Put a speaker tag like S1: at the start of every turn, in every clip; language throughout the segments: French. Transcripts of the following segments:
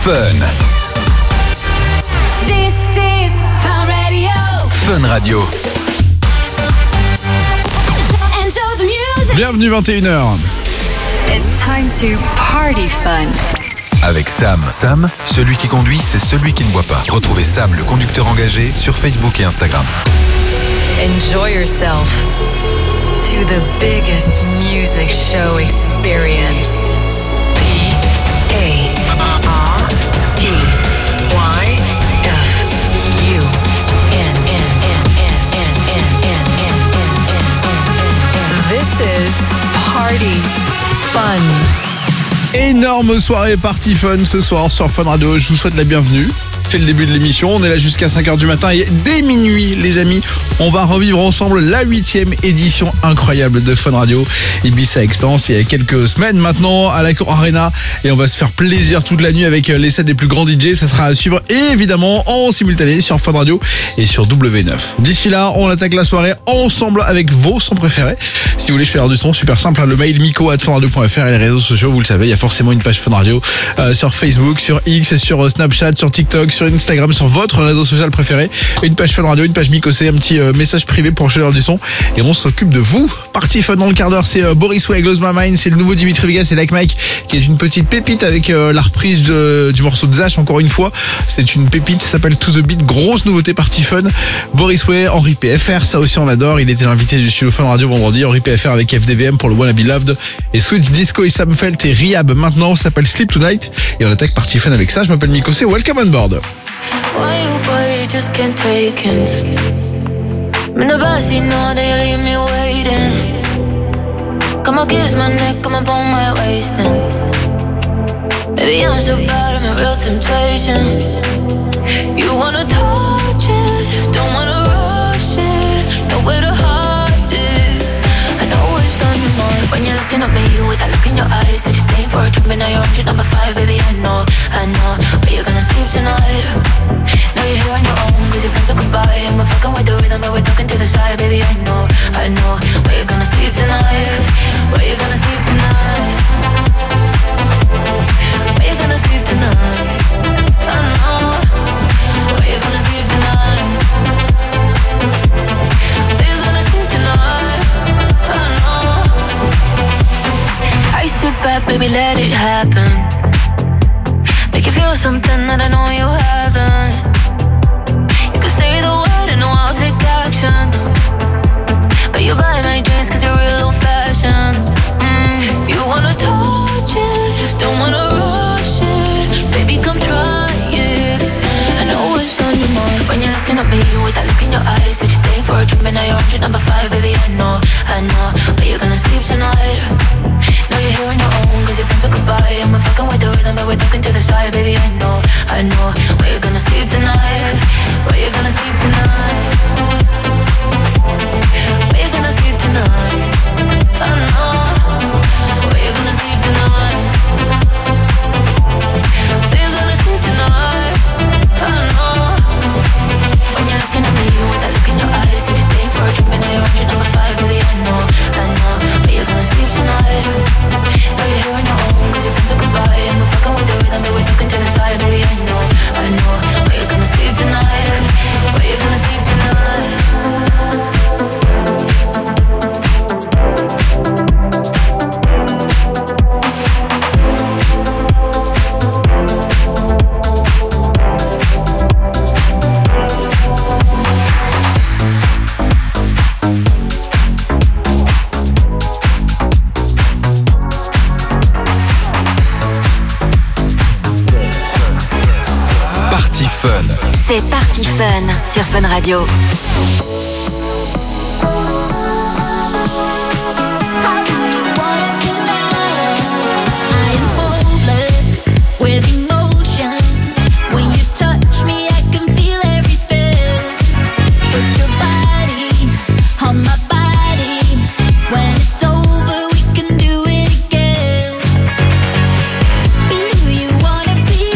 S1: Fun.
S2: This is Fun Radio.
S1: Fun Radio.
S2: Enjoy the music.
S3: Bienvenue 21h.
S2: It's time to party fun.
S1: Avec Sam. Sam, celui qui conduit, c'est celui qui ne boit pas. Retrouvez Sam, le conducteur engagé, sur Facebook et Instagram.
S4: Enjoy yourself to the biggest music show experience. This is Party Fun.
S3: Énorme soirée Party Fun ce soir sur Fun Radio. Je vous souhaite la bienvenue. C'est le début de l'émission, on est là jusqu'à 5h du matin et dès minuit les amis, on va revivre ensemble la 8e édition incroyable de Fun Radio Ibiza Experience il y a quelques semaines maintenant à l'Accor Arena et on va se faire plaisir toute la nuit avec les sets des plus grands DJ, ça sera à suivre évidemment en simultané sur Fun Radio et sur W9. D'ici là, on attaque la soirée ensemble avec vos sons préférés. Si vous voulez faire du son, super simple, le mail miko@funradio.fr et les réseaux sociaux, vous le savez, il y a forcément une page Fun Radio sur Facebook, sur X, sur Snapchat, sur TikTok, sur Instagram, sur votre réseau social préféré, une page Fun Radio, une page Miko, c'est un petit message privé pour jouer du son et on s'occupe de vous. Party Fun dans le quart d'heure, c'est Boris Way, Close My Mind, c'est le nouveau Dimitri Vegas et Like Mike qui est une petite pépite avec la reprise du morceau de Zach encore une fois. C'est une pépite, ça s'appelle To The Beat, grosse nouveauté Party Fun. Boris Way, Henri PFR, ça aussi on adore, il était l'invité du studio Fun Radio vendredi. Henri PFR avec FDVM pour le Wanna Be Loved et Switch Disco et Sam Felt et Rihab maintenant, ça s'appelle Sleep Tonight et on attaque Party Fun avec ça. Je m'appelle Miko, c'est Welcome on Board.
S5: Why you boy just can't take hints? I'm in the backseat now, they leave me waiting. Come on, kiss my neck, come on, pull my waist in. Baby, I'm so bad, I'm a real temptation. You wanna touch it, don't wanna rush it, nowhere to hide it. I know it's on your mind when you're looking at me with that look in your eyes. Said you're staying for a trip and now you're on to number 5, baby, I know, but you're gonna sleep tonight. Now you're here on your own, cause your friends are goodbye. And we're fucking with the rhythm, but we're talking to the side, baby, I know, where you're gonna sleep tonight. Where you're gonna sleep tonight. Where you're gonna sleep tonight. I know, where you're gonna sleep tonight. Where you're gonna sleep tonight. I know. I sit back, baby, let it happen. Make you feel something that I know you haven't. You can say the word and know I'll take action. But you buy my drinks cause you're real old-fashioned. You wanna touch it, don't wanna rush it. Baby, come try it. I know it's on your mind when you're looking at me with that look in your eyes. Said you're staying for a trip and now you're on to number 5, baby, I know, but you're gonna sleep tonight. Now you're here on your own cause your friends are goodbye. And we're fucking with the rhythm but we're talking to the side, baby, I know, where you're gonna sleep tonight. Where you're gonna sleep tonight. Where you gonna sleep tonight? I know. Where you gonna sleep tonight? Where you gonna sleep tonight? I know. When you're looking at me with that look in your eyes, said you're staying for a trip and now you're on your number 5, baby, I know, where you gonna sleep tonight. Now you're here on your own cause your friends are goodbye. And we're fucking with the rhythm but we're talking to the side, baby, I know, where you gonna sleep tonight. Where you gonna sleep tonight.
S1: Party Fun.
S6: C'est Party Fun sur Fun Radio.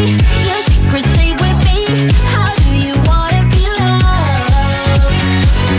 S5: Say with me, how do you wanna be loved?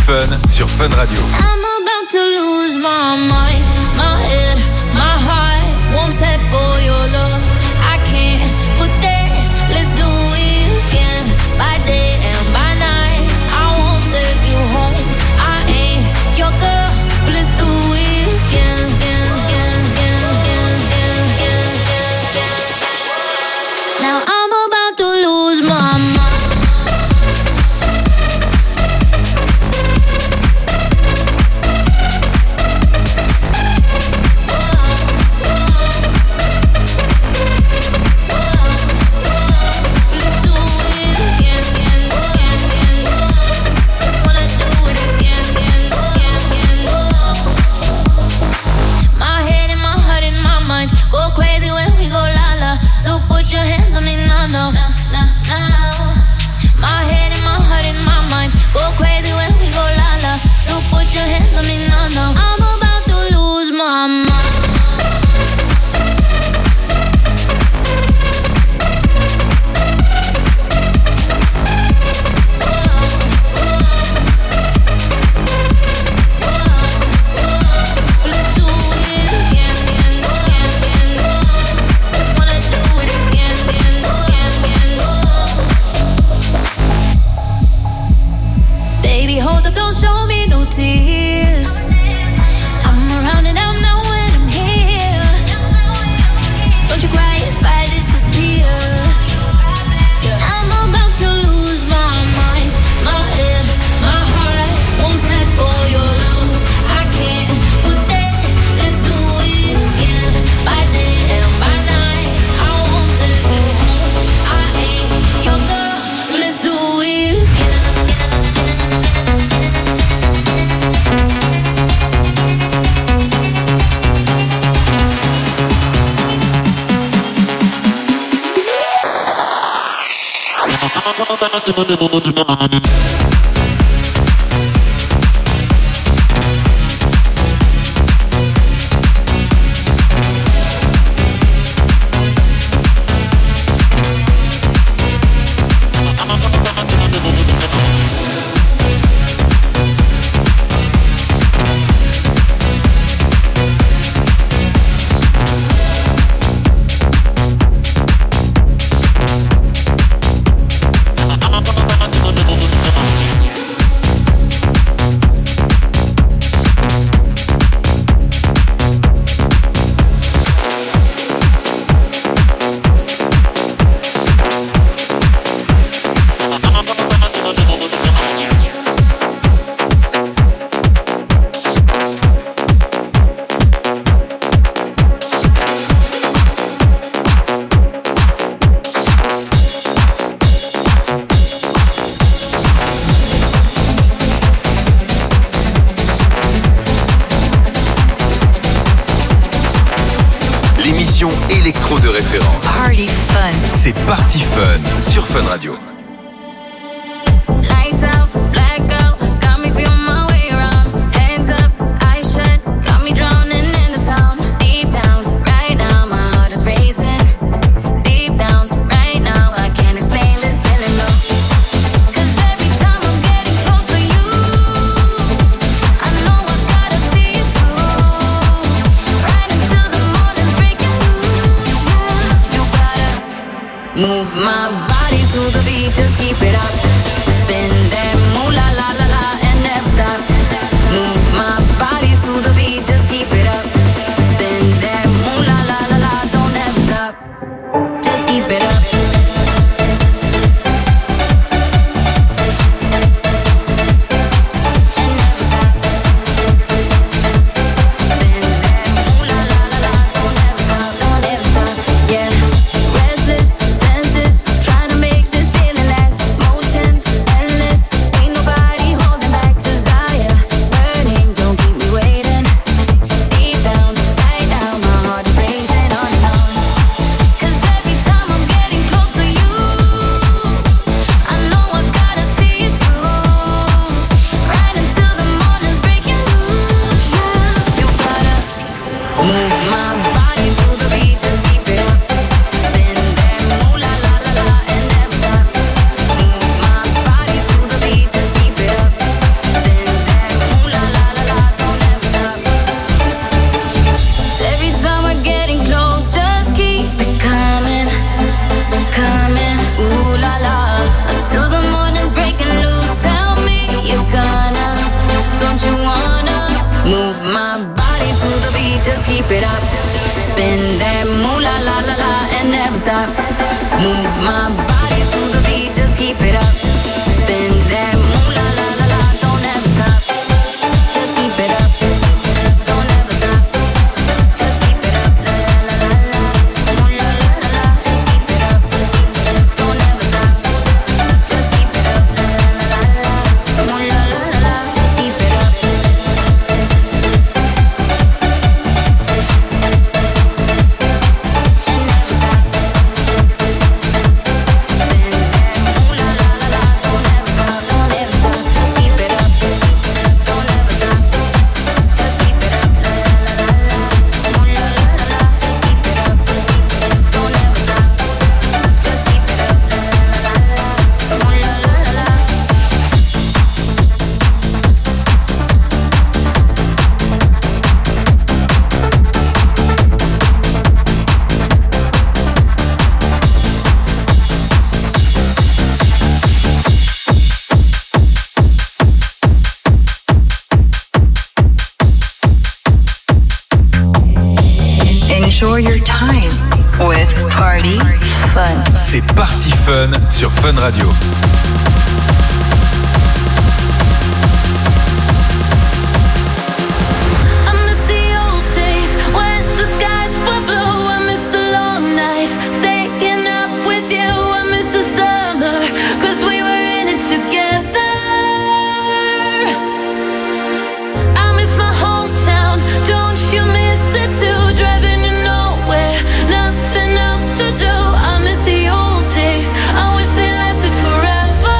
S1: Fun sur Fun Radio.
S5: I'm about to lose my mind, my head, my heart won't set for your love. I can't put that, let's do it again. By day and by night, I won't take you home. I ain't your girl, but let's do it again. Now I'm about to lose my mind. Your hands on me now, no. My head and my heart and my mind go crazy when we go la la. So put your hands on me now, no. I'm about to lose my mind. Show me no tears. I'm around and I'm now when I'm here. Don't you cry if I disappear. I'm about to lose my mind, my head, my heart won't set for your love. I can't put that, let's do it again. By day and by night, I won't take you home. I ain't your girl, but let's do it again.
S1: Électro de référence.
S4: Party Fun.
S1: C'est Party Fun sur Fun Radio.
S5: Lights out, blackout, got me feeling my way around. Hands up, eyes shut, got me drowning in the sound. Deep down, right now, my heart is racing. Deep down, right now, I can't explain this feeling, no. 'Cause every time I'm getting close to you, I know I gotta see you through. Right until the morning's breaking loose, yeah. You gotta move my body to the beat. it up. Spin that moolah la la la and never stop. Move my body to the beat, just keep it up. Spin that moolah la la la, don't ever stop. Just keep it up. Don't ever stop. Just keep it up. La la la la la. Moolah la la la. Just keep it up. Don't ever stop. Just keep it up. La la la la la. Moolah la la la. Just keep it up.
S4: Enjoy your time with Party Fun.
S1: C'est Party Fun sur Fun Radio.
S5: I miss the old days when the skies were blue. I miss the long nights staying up with you. I miss the summer, 'cause we were in it together. I miss my hometown, don't you miss it too? Driving you nowhere, nothing else to do. I miss the old days, I wish they lasted forever.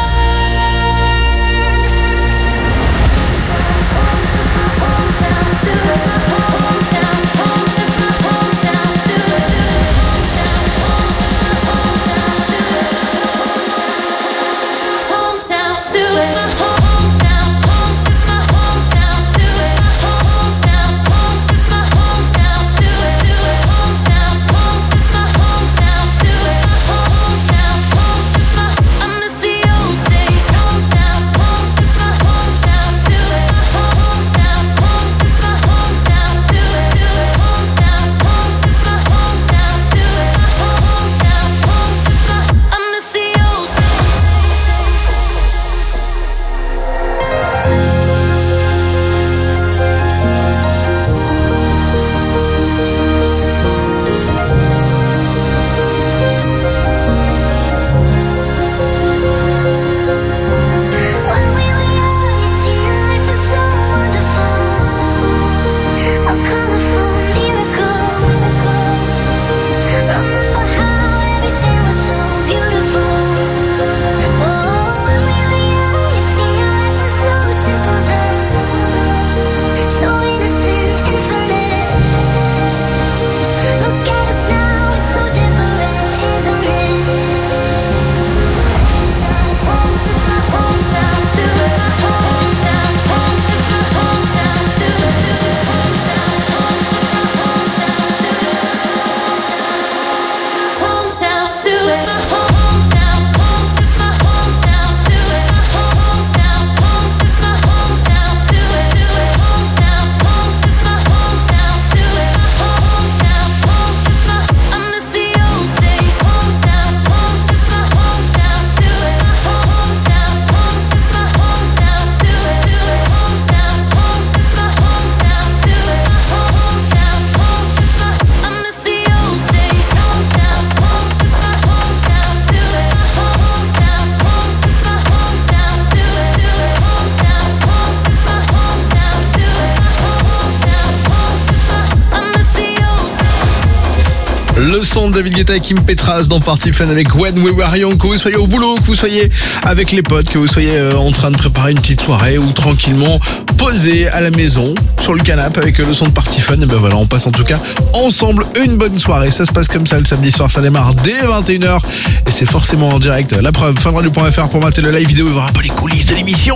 S3: Le son de David Guetta et Kim Petras dans Party Fun avec When We Were Young. Que vous soyez au boulot, que vous soyez avec les potes, que vous soyez en train de préparer une petite soirée ou tranquillement posé à la maison sur le canapé avec le son de Party Fun, et ben voilà, on passe en tout cas ensemble une bonne soirée. Ça se passe comme ça le samedi soir, ça démarre dès 21h et c'est forcément en direct. La preuve, funradio.fr pour mater le live vidéo et voir un peu les coulisses de l'émission.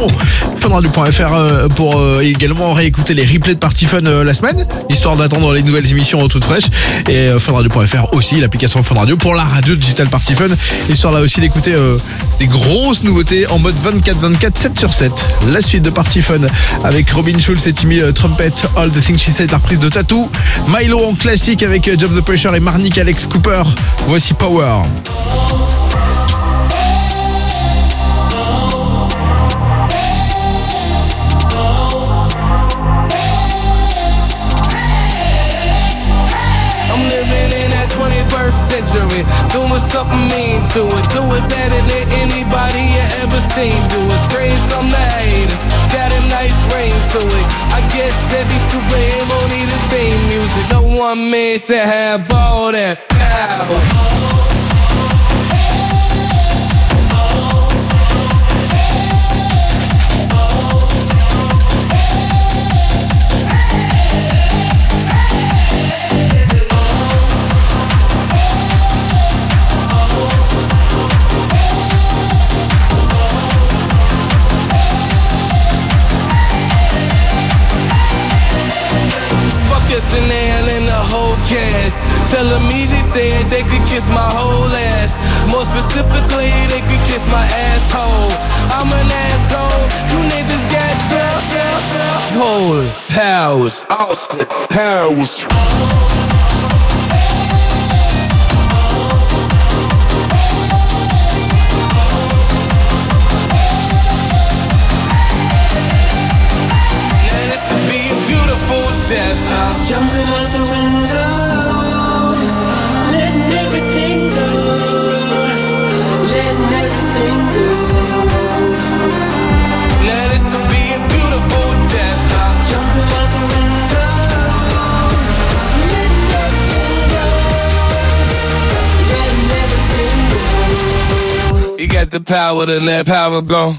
S3: Funradio.fr pour également réécouter les replays de Party Fun la semaine, histoire d'attendre les nouvelles émissions toutes fraîches. Et funradio.fr télécharge aussi l'application Fun Radio pour la radio Digital Party Fun. Et sur là aussi d'écouter des grosses nouveautés en mode 24/24, 7/7. La suite de Party Fun avec Robin Schulz et Timmy Trumpet, All the Things She Said, la reprise de Tattoo. Milo en classique avec Job the Pressure et Marnik Alex Cooper. Voici Power.
S7: Century, doing something mean to it. Do it better than anybody you ever seen. Do it strange from the haters. Got a nice ring to it. I guess every superhero need his theme music. No one man should have all that power. Kissing Al and the whole cast. Tell them easy said they could kiss my whole ass. More specifically, they could kiss my asshole. I'm an asshole. You niggas got Holy powers. Austin Powers. Death.
S8: Jumping out the window, letting everything go, letting everything go.
S7: Now this will be a beautiful death.
S8: Jumping out the window, letting everything go, letting everything go.
S7: You got the power to let power go.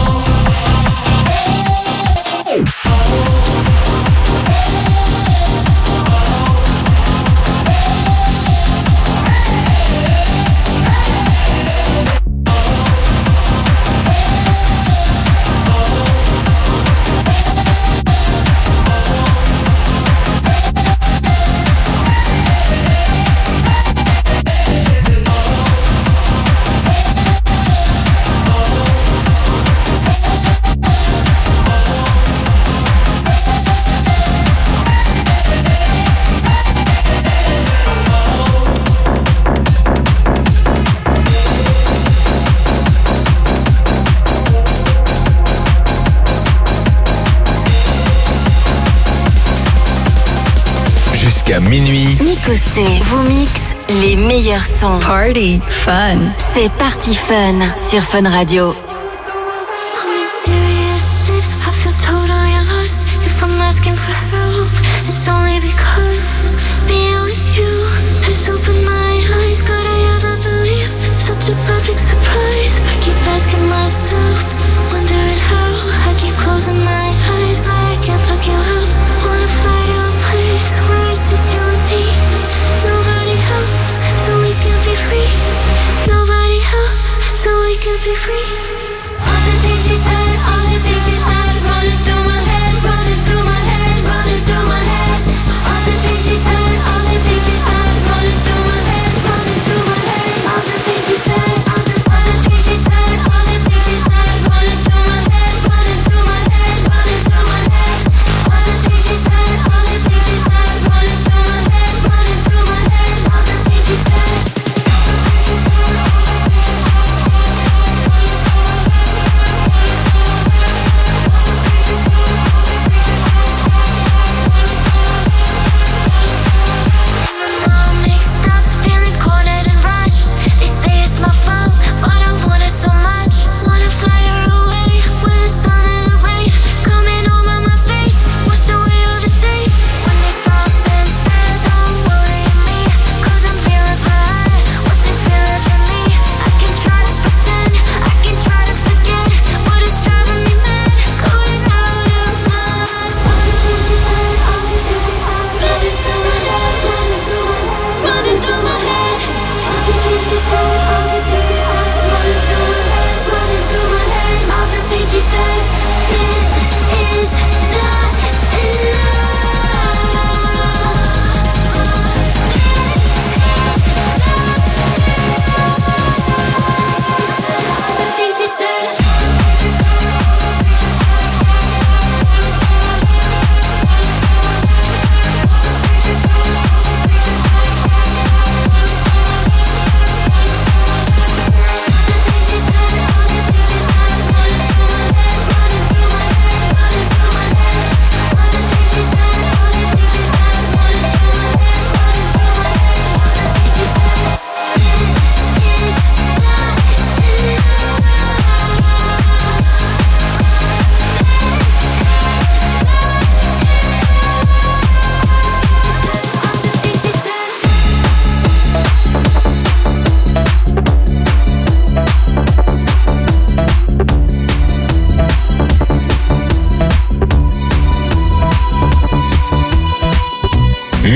S1: Jusqu'à minuit.
S6: Nico C vous mixe les meilleurs sons.
S2: Party Fun.
S6: C'est Party Fun sur Fun Radio.
S5: I'm in serious shit, I feel totally lost. If I'm asking for help, it's only because being with you has opened my eyes. Could I ever believe such a perfect surprise? I keep asking myself, wondering how. I keep closing my eyes, but I can't look you out. Wanna fly to a place where it's just you and me. Nobody else, so we can be free. Nobody else, so we can be free. All the things she said, all the things she said, running through my head, running through my head, running through my head. All the things she said, all the things she said, running through my head, running through my head. All the things she said, all the things she said, all the things she said.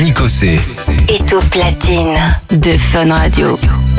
S1: Nico C.
S6: est au platine de Fun Radio.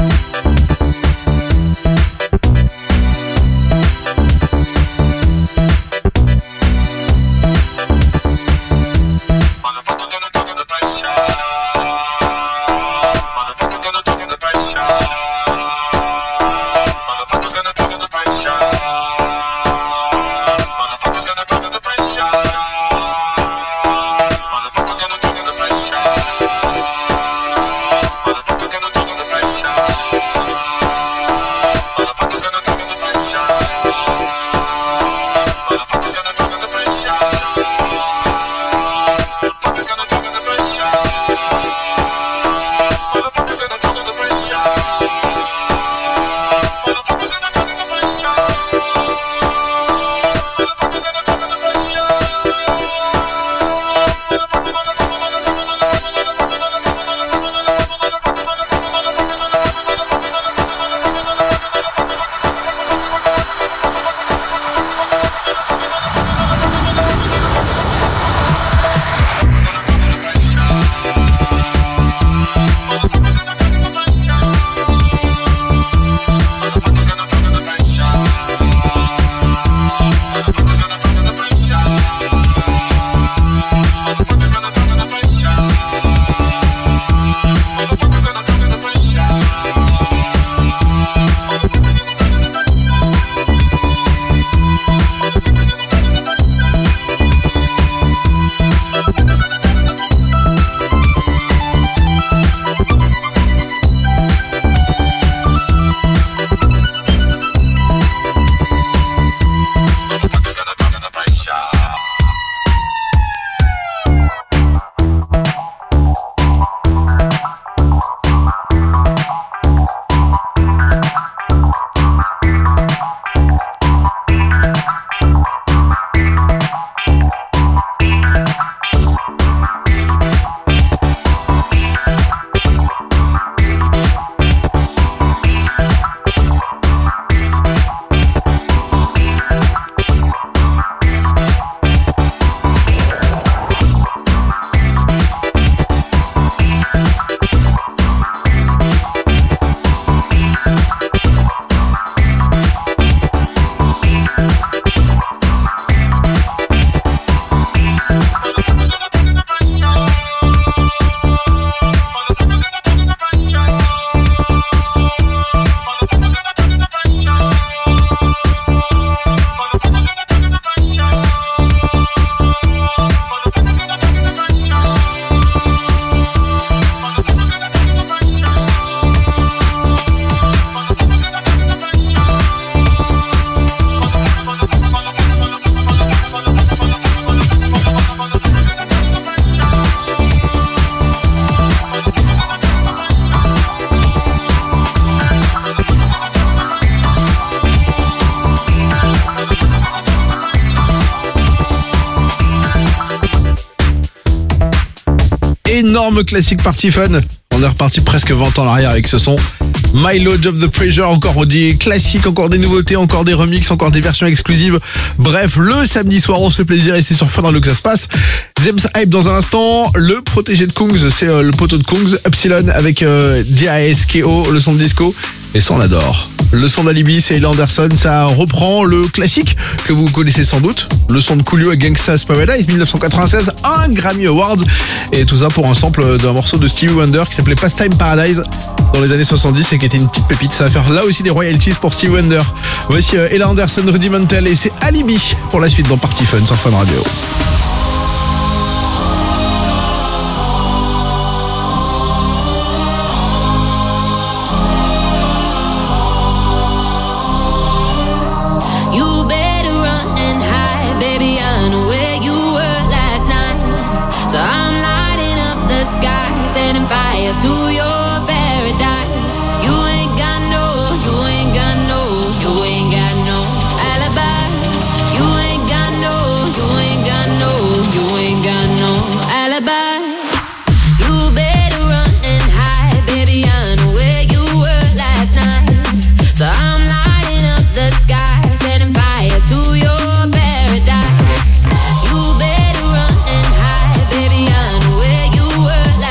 S3: Énorme classique Party Fun. On est reparti presque 20 ans en arrière avec ce son. My Lodge of the Pressure, encore des classiques, encore des nouveautés, encore des remixes, encore des versions exclusives. Bref, le samedi soir, on se fait plaisir et c'est sur Fun Radio que ça se passe. James Hype dans un instant, le protégé de Kungs, c'est le poteau de Kungs, Epsilon avec DISKO, le son de disco. Et ça, on adore. Le son d'Alibi, c'est Ella Anderson. Ça reprend le classique que vous connaissez sans doute. Le son de Coolio et Gangsta's Paradise, 1996. Un Grammy Awards. Et tout ça pour un sample d'un morceau de Stevie Wonder qui s'appelait Pastime Paradise dans les années 70 et qui était une petite pépite. Ça va faire là aussi des royalties pour Stevie Wonder. Voici Ella Anderson, Rudimental. Et c'est Alibi pour la suite dans Party Fun sur Fun Radio.
S5: Setting fire to your paradise. You ain't got no alibi. You ain't got no alibi. You better run and hide, baby. I know where you were last night. So I'm lighting up the sky, setting fire to your paradise. You better run and hide, baby. I know where you were last night.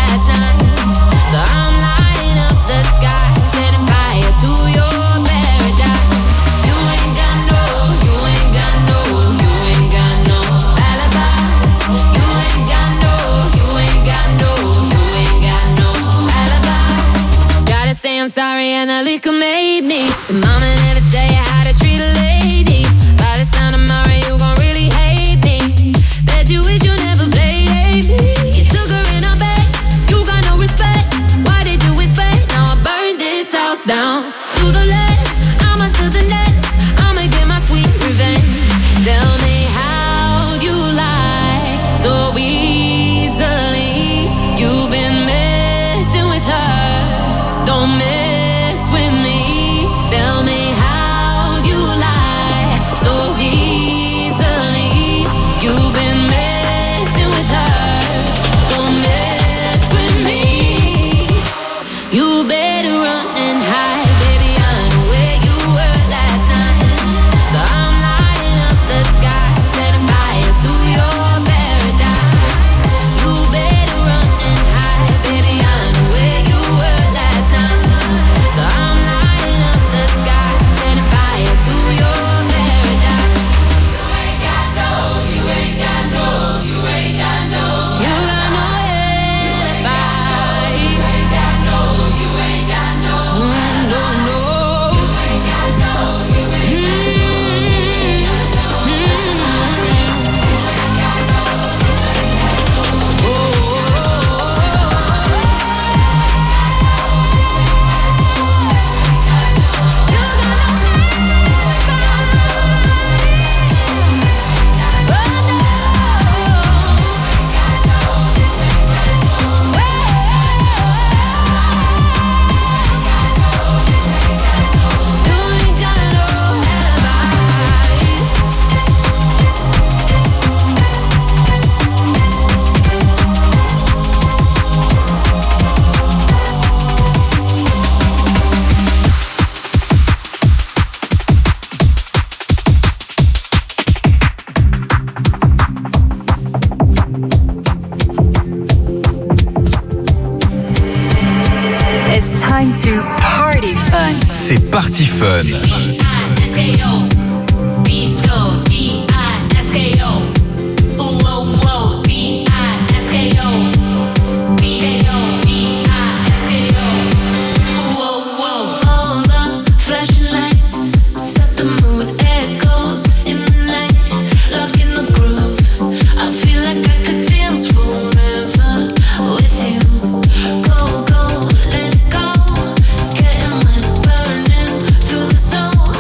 S5: sorry and the liquor made me. Your mama never tell you how to treat a lady. By this time tomorrow you gon' really hate me. Bet you wish you never played me. You took her in her bed, you got no respect. Why did you expect? Now I burned this house down. To the left, I'ma to the next. I'ma get my sweet revenge. Tell me how you lie so easily. You've been messing with her. Don't mess with me. Tell me how you lie so easily. You've been messing with her. Don't mess with me. You better run and hide, baby. I know where you were last night. So I'm lighting up the sky, setting fire to your paradise. You better run and hide, baby. I know where you were last night. So I'm lighting up the sky, setting fire to your paradise. You ain't got no alibi. You ain't got no
S2: It's time to party fun.
S1: C'est Party Fun.
S5: All the flashing lights set the mood, echoes in the night, lock in the groove. I feel like I could dance forever with you. Go, go, let it go, getting lit, burning through the snow.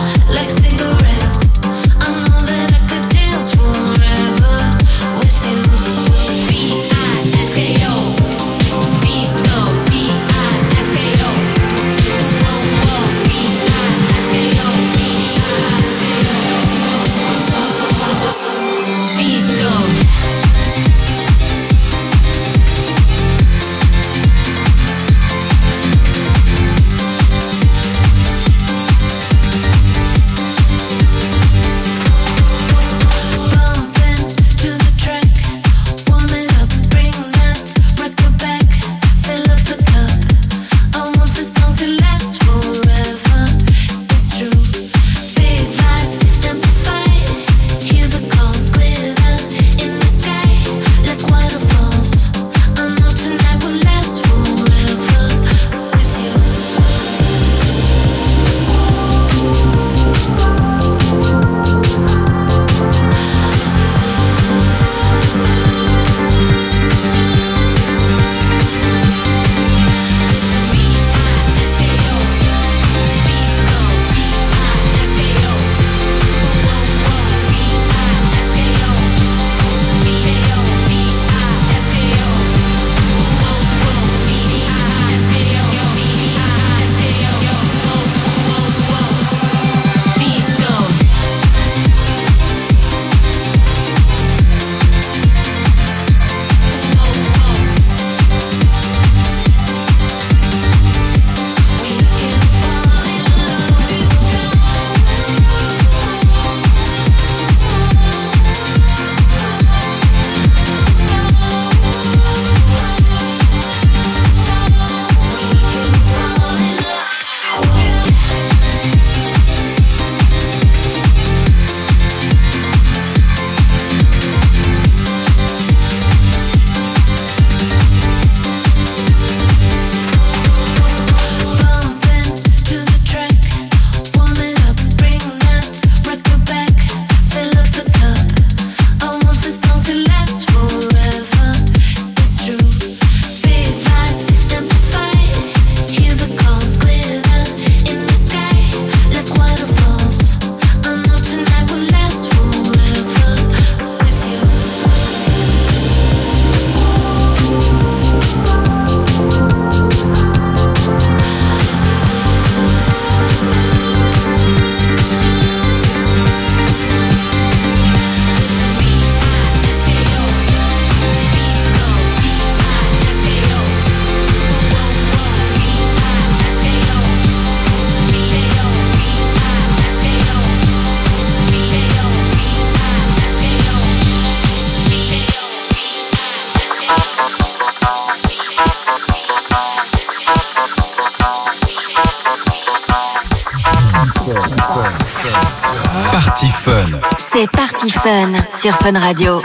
S6: C'est Party Fun sur Fun Radio.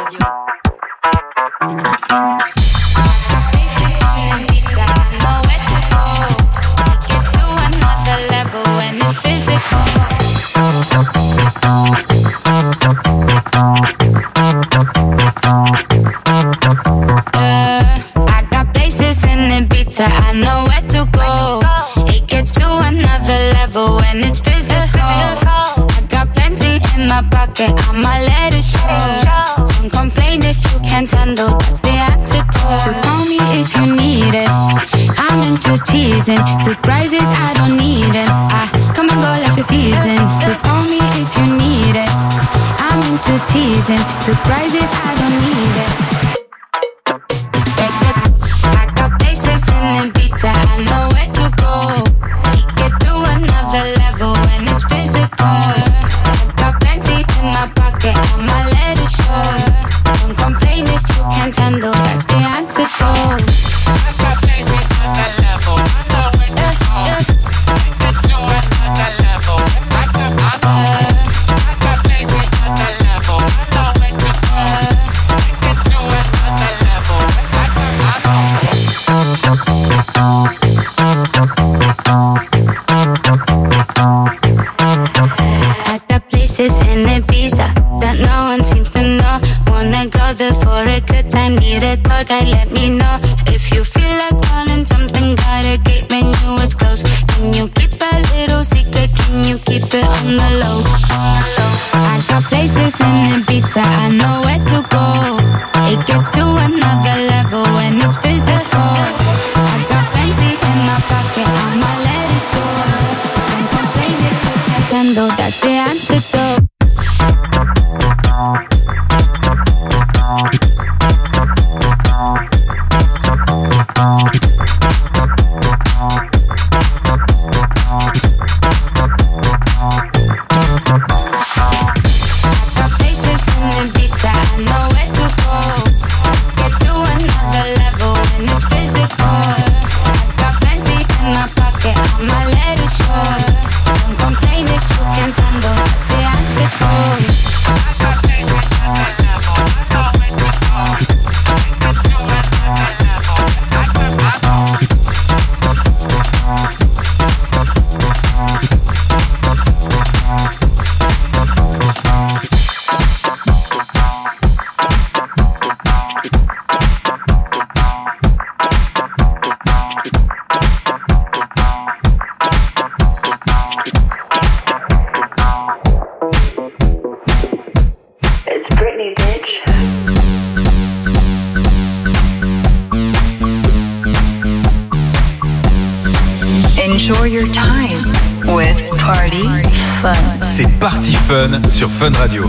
S5: I got places in Ibiza, I know where to go. It gets to another level when it's physical. I got plenty in my pocket, I'ma let it show. Don't complain if you can't handle, that's the antidote. So call me if you need it, I'm into teasing. Surprises, I don't need it, I come and go like the season. So call me if you need it, I'm into teasing. Surprises, I don't need it. I got places in Ibiza, I know where to go. Get to another level when it's physical. I got plenty in my pocket, I'ma let it show. Don't complain if you can't handle, that's the antidote. I got places at the level, I know where to go. Get to another level. I got places at the level, I know where to go. Get to another level. I got places in Ibiza that no one seems to know. Wanna go there for a good time, need a tour guide, let me know. If you feel like wanting something, got a gate menu, it's closed. Can you keep a little secret, can you keep it on the low? I got places in Ibiza, I know where to go. It gets to another level when it's physical. I got plenty in my pocket, I'ma let it show. Don't complain if you can't handle, that's the antidote.
S4: Enjoy your time with Party Fun.
S1: C'est Party Fun sur Fun Radio.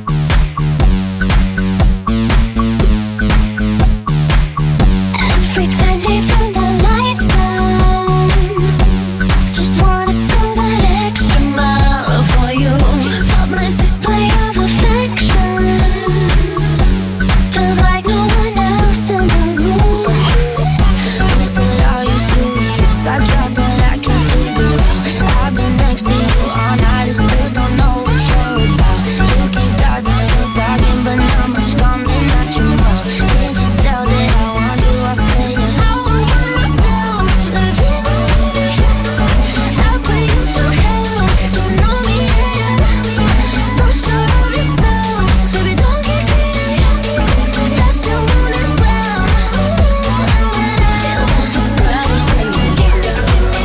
S9: Every time they turn the lights down, just wanna go that extra mile for you. Public display of affection, feels like no one else in the room. This what I used to use, I try but I can't figure out. I've been next to you all night, I still don't know what you're about. You keep talking, but not much coming at your mouth. Can't you tell that I want you? I say it. I would want myself, like this movie. I'll put you through hell, just to know me, yeah. So sure of yourself, baby, don't get greedy. That's your one and well. Feels like a battle, say you get me.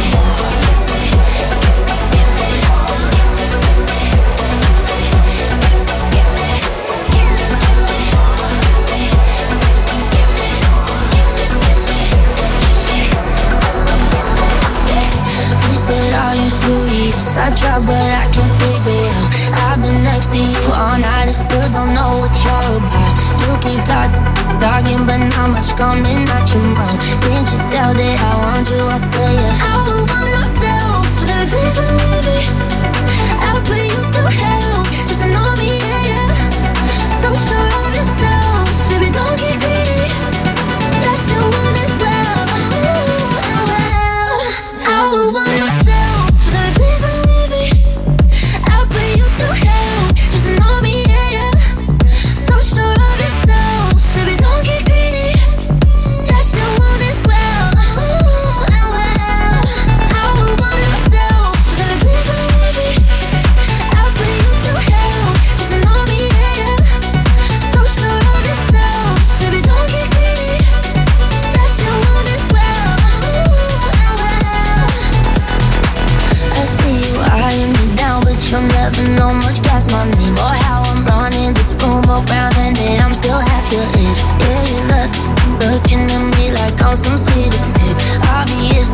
S9: This what I used to use, I try but I can't figure it out. I've been next to you all night, I still don't know what you're about. You keep talking, but not much coming at your mouth. Can't you tell that I want you? I say it. I would want myself, like this movie. I'll put you through hell, just to know me, yeah. So sure of yourself, baby, don't get greedy. That's your one as well. I would want myself, like this movie. I'll put you through hell, just to know me,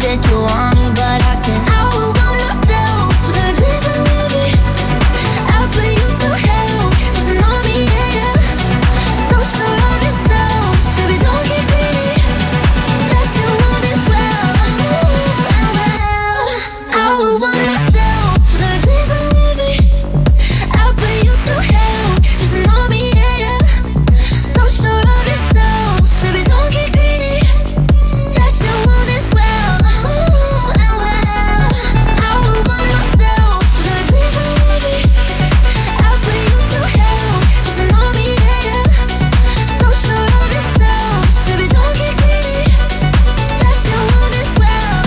S9: said you want me, but I said I would want myself. Please believe me, I'll put you through hell. 'Cause you know me, yeah. So sure of yourself, baby, don't get greedy. That you want it well. I would want myself. Please believe me, I'll put you through hell. 'Cause you know me, yeah. So sure of yourself, baby, don't get greedy. That you want it well. I would want myself. Please believe me, I'll put you through hell. 'Cause you know me, yeah. So sure of yourself, baby, don't get greedy. That you want it well.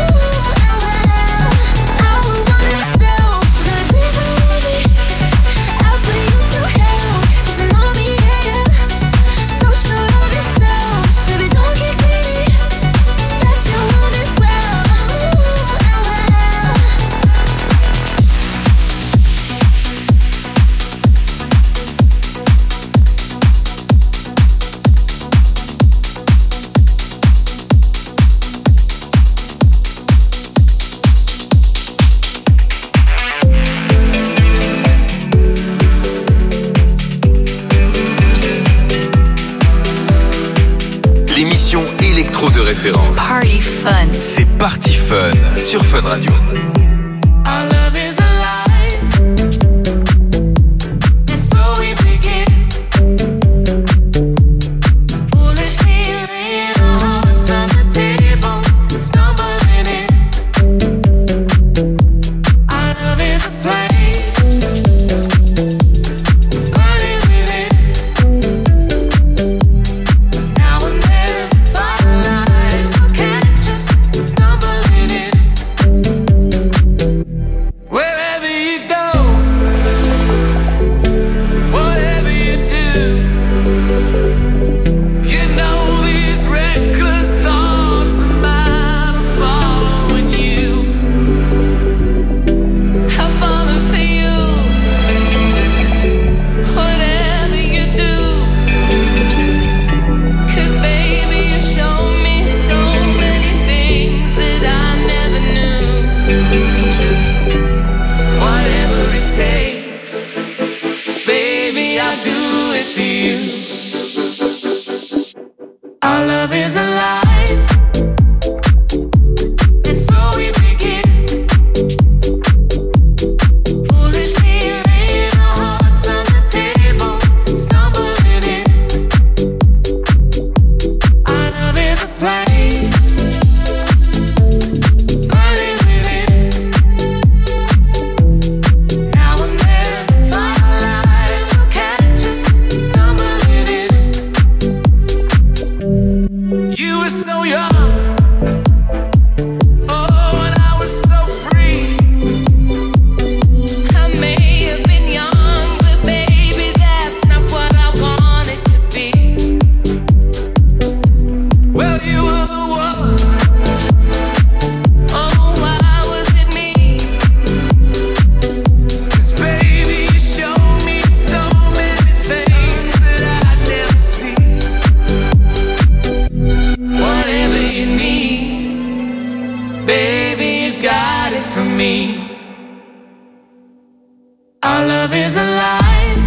S9: I would want myself. Please believe me, I'll put you through hell. 'Cause you know me, yeah. So sure of yourself, baby, don't get greedy. That you want it well.
S1: L'émission électro de référence.
S2: Party Fun.
S1: C'est Party Fun sur Fun Radio.
S7: Our love is alive. And so we begin. Foolishly laying our hearts on the table, stumbling in. Our love is a flame, burning within. Now and then, firelight will catch us stumbling in. Wherever you go, whatever you do, you know these reckless thoughts of mine are following you. I'm falling for you. Whatever you do, 'cause baby you show me so many things that I never knew. Whatever it takes, baby, I'll do it for you. Our love is alive, and so we begin. Foolishly laying our hearts on the table, stumbling in. Our love is a flame, burning within. Now and then, firelight will catch us stumbling in. You were so young, oh, and I was so free. I may have been young, but baby, that's not what I wanted to be. Well, you were the one. Oh, why was it me? 'Cause baby, you showed me so many things that I'd never seen. Whatever you need, baby, you got it from me. Our love is alive,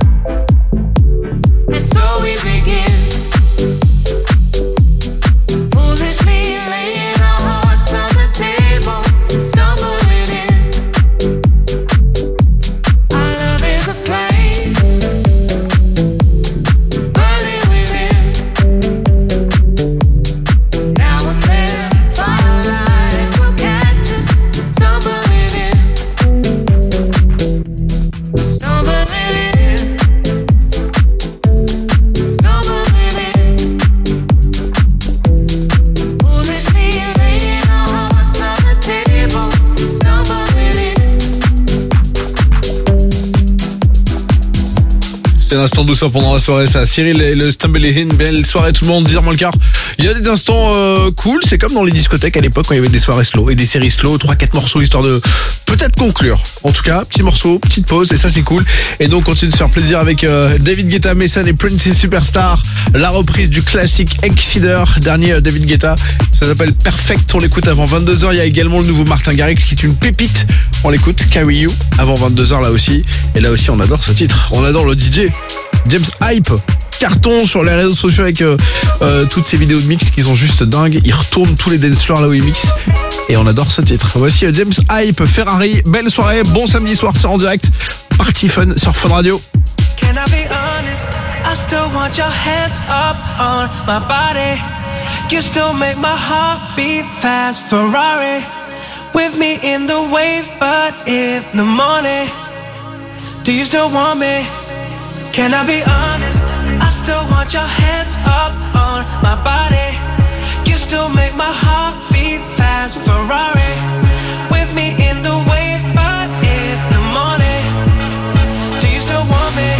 S7: and so we begin. Foolishly laying our hearts on the table, stumbling in. Our love is a flame, burning within. Now and then, firelight will catch us stumbling in. Stumbling in. Stumbling in. Foolishly laying our hearts on the table, stumbling in.
S3: C'est l'instant douceur pendant la soirée, ça. Cyril et le Stumbling In, belle soirée tout le monde, dire-moi le quart. Il y a des instants cool, c'est comme dans les discothèques à l'époque quand il y avait des soirées slow et des séries slow, 3-4 morceaux histoire de peut-être conclure. En tout cas, petit morceau, petite pause, et ça c'est cool. Et donc on continue de se faire plaisir avec David Guetta, Mason et Princess Superstar. La reprise du classique Exceeder, dernier David Guetta. Ça s'appelle Perfect, on l'écoute avant 22h. Il y a également le nouveau Martin Garrix qui est une pépite. On l'écoute, Carry You, avant 22h là aussi. Et là aussi on adore ce titre, on adore le DJ James Hype. Carton sur les réseaux sociaux avec toutes ces vidéos de mix qui sont juste dingues. Il retourne tous les dance floors là où il mixe. Et on adore ce titre. Voici James Hype, Ferrari. Belle soirée, bon samedi soir, c'est en direct. Party Fun sur Fun Radio.
S8: Can I be honest? I still want your hands up on my body. You still make my heart beat fast. Ferrari with me in the wave, but in the morning. Do you still want me? Can I be honest? I still want your hands up on my body. You still make my heart beat fast. Ferrari with me in the wave, but in the morning. Do you still want me?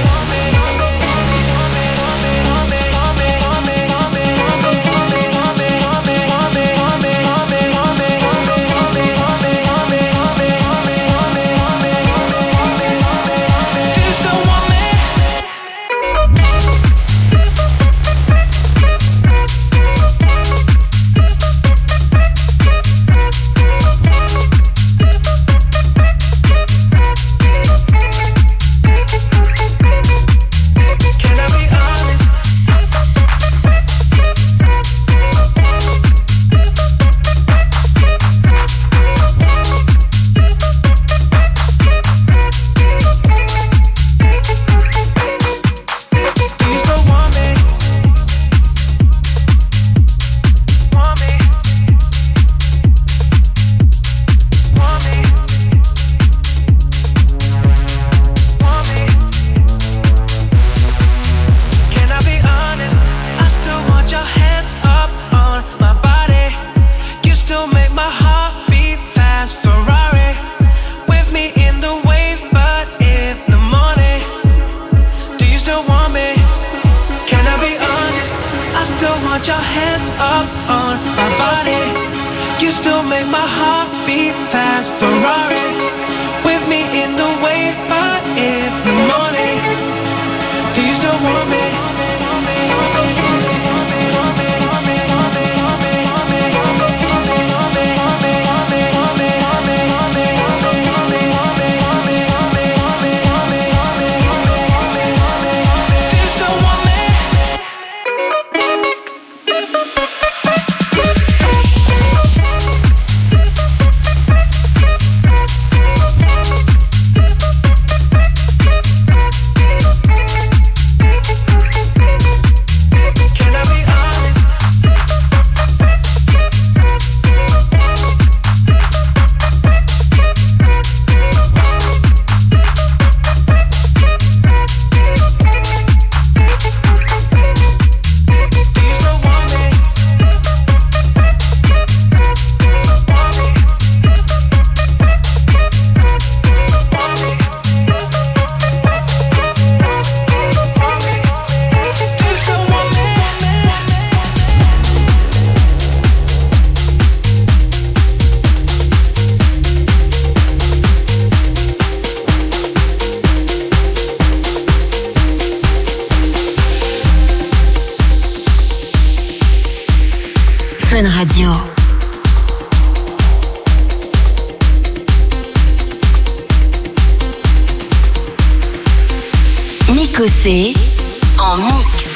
S6: Fun Radio. Micosé en mix.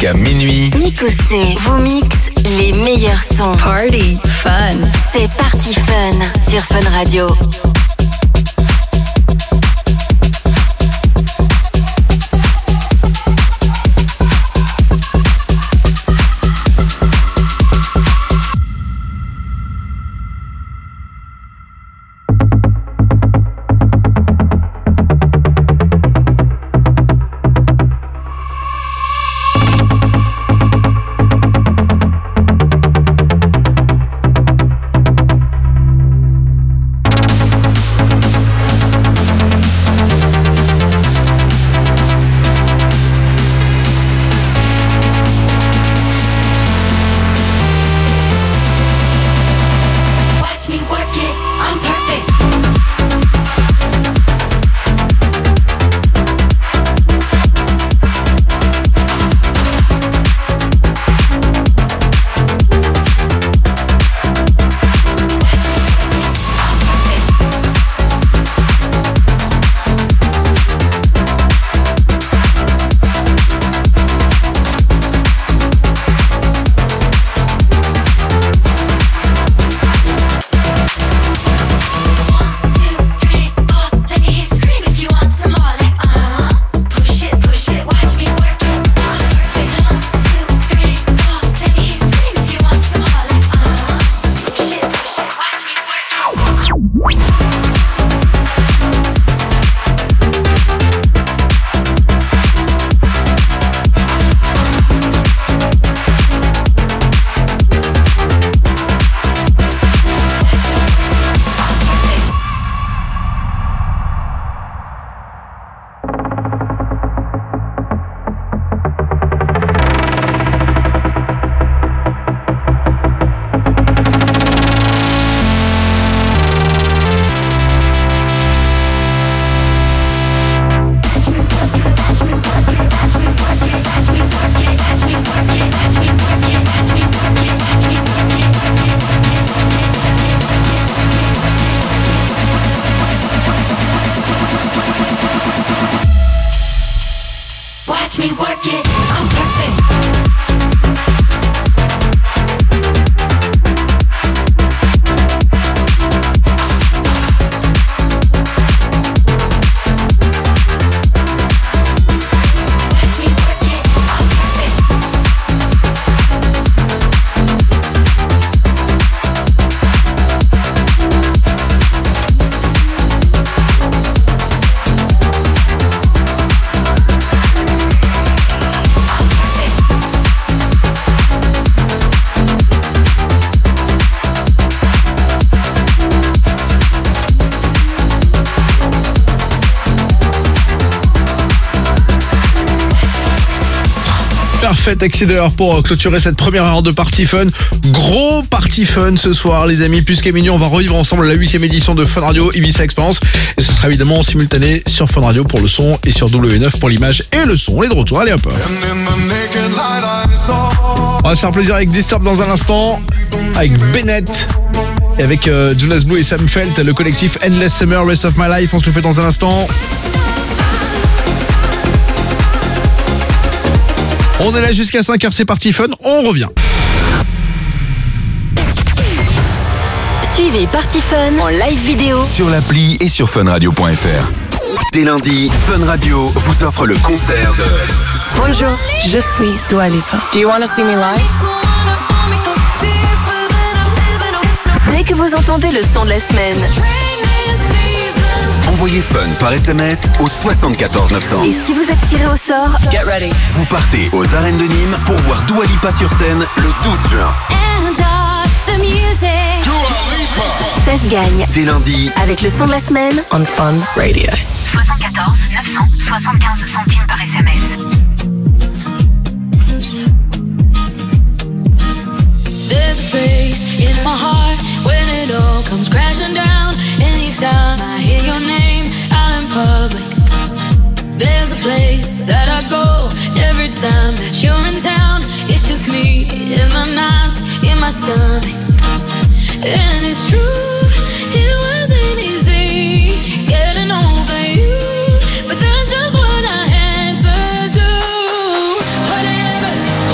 S1: Jusqu'à minuit.
S6: Miko C vous mixe les meilleurs sons.
S2: Party Fun.
S6: C'est Party Fun sur Fun Radio.
S3: Parfait accélère pour clôturer cette première heure de Party Fun. Gros Party Fun ce soir les amis, puisqu'à minuit on va revivre ensemble la 8e édition de Fun Radio Ibiza Experience. Et ça sera évidemment en simultané sur Fun Radio pour le son et sur W9 pour l'image et le son. On est de retour, allez hop. On va se faire plaisir avec Disturb dans un instant, avec Bennett et avec Jonas Blue et Sam Felt, le collectif Endless Summer, Rest of My Life. On se le fait dans un instant. On est là jusqu'à 5h, c'est Party Fun, on revient.
S6: Suivez Party Fun en live vidéo
S1: sur l'appli et sur funradio.fr. Dès lundi, Fun Radio vous offre le concert de...
S6: Bonjour, je suis Dua Lipa.
S10: Do you want to see me live?
S6: Dès que vous entendez le son de la semaine,
S1: envoyez Fun par SMS au 74 900.
S6: et si vous êtes tiré au sort,
S10: Get ready.
S1: Vous partez aux arènes de Nîmes pour voir Dua Lipa sur scène le 12 juin.
S6: ça se gagne
S1: Dès lundi,
S6: avec le son de la semaine
S10: On Fun Radio.
S11: 74 900 75 centimes par SMS.
S5: There's a space in my heart when it all comes crashing down. Anytime I hear your name out in public, there's a place that I go every time that you're in town. It's just me in the nights, in my stomach. And it's true, it wasn't easy getting over you, but that's just what I had to do. Whatever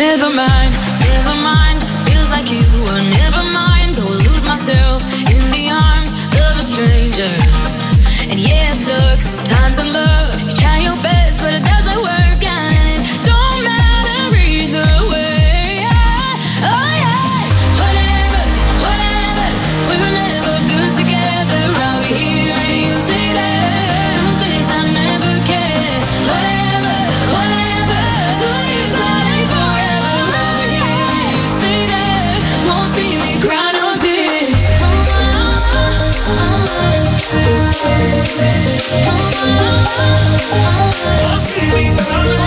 S5: Never mind, feels like you were never mind. Go lose myself in the arms of a stranger. And yeah, it sucks sometimes in love. You try your best, but it doesn't work out, and it don't matter either way. Oh yeah, whatever, we were never good together. I'll be here and you say that. Truth is I never cared. Whatever, 2 years that ain't forever. I'll be here and you say that. Won't see me cry no tears. Won't see me cry no tears.